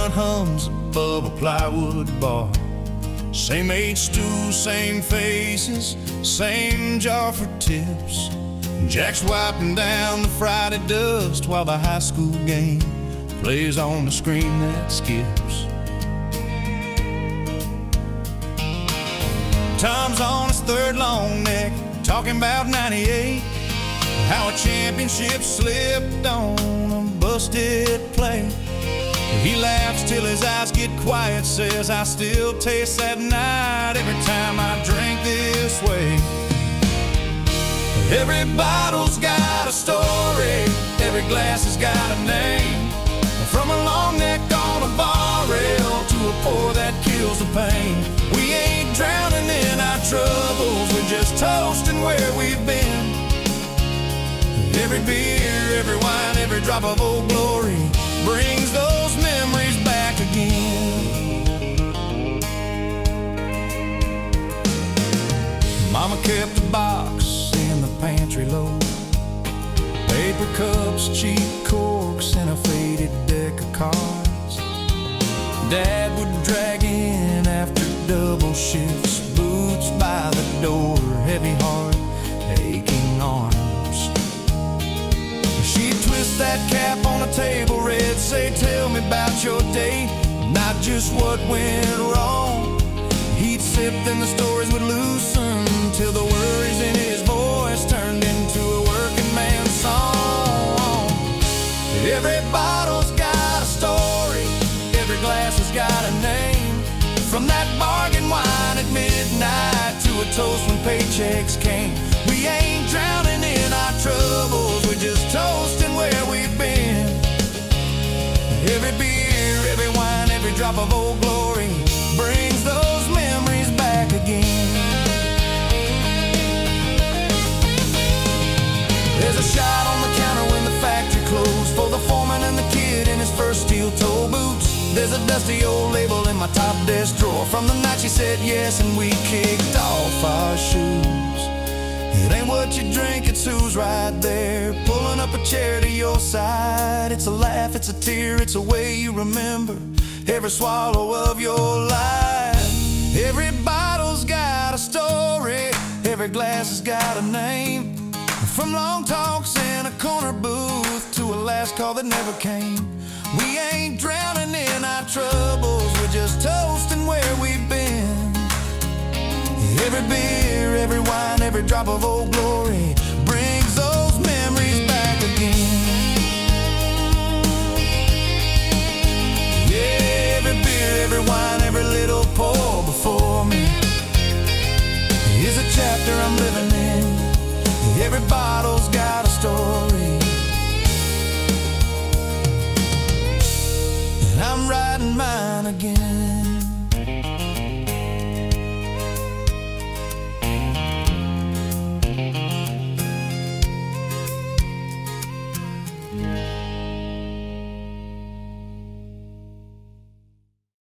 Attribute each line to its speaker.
Speaker 1: front hums above a plywood bar. Same age stew, same faces, same jar for tips. Jack's wiping down the Friday dust while the high school game plays on the screen that skips. Tom's on his third long neck, talking about '98, how a championship slipped on a busted play. He laughs till his eyes get quiet, says, I still taste that night every time I drink this way. Every bottle's got a story, every glass has got a name. From a long neck on a bar rail to a pour that kills the pain. We ain't drowning in our troubles, we're just toasting where we've been. Every beer, every wine, every drop of Old Glory brings those memories back again. Mama kept a box in the pantry low, paper cups, cheap corks, and a faded deck of cards. Dad would drag in after double shifts, boots by the door, heavy heart, aching arms. She'd twist that cap on the table red, say, tell me about your day, not just what went wrong. He'd sip, then the stories would loosen till the worries in his voice turned into a working man's song. Every bottle's got a story, every glass has got a name. From that bargain wine at midnight to a toast when paychecks came. We ain't drowning in our troubles, we're just toasting where we've been. Every beer, every wine, every drop of Old Glory brings those memories back again. There's a shot on the counter when the factory closed for the foreman and the kid in his first steel-toe boots. There's a dusty old label in my top desk drawer from the night she said yes and we kicked off our shoes. It ain't what you drink, it's who's right there, pulling up a chair to your side. It's a laugh, it's a tear, it's a way you remember every swallow of your life. Every bottle's got a story, every glass has got a name. From long talks in a corner booth to a last call that never came. We ain't drowning in our troubles, we're just toasting where we've been. Every beer, every wine, every drop of Old